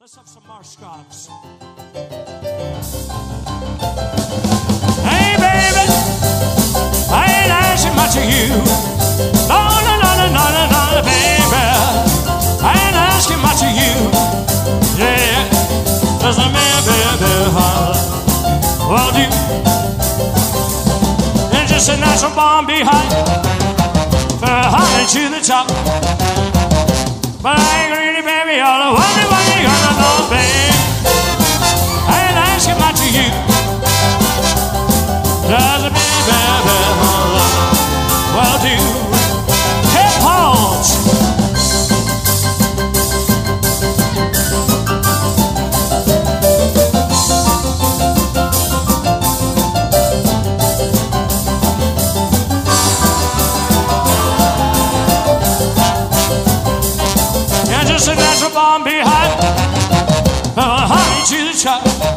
Let's have some Marshcocks. Hey, baby, I ain't asking much of you. No, no, no, no, no, no, no, baby, I ain't asking much of you. Yeah, there's a man, baby, won't you? It's just a natural bomb behind for a honey to the top. But I ain't greedy, baby, all I wonder what you gonna know, babe. I ain't asking much of you. Does it mean, baby, well, do hip pause. Just a natural bomb behind, honey to the top.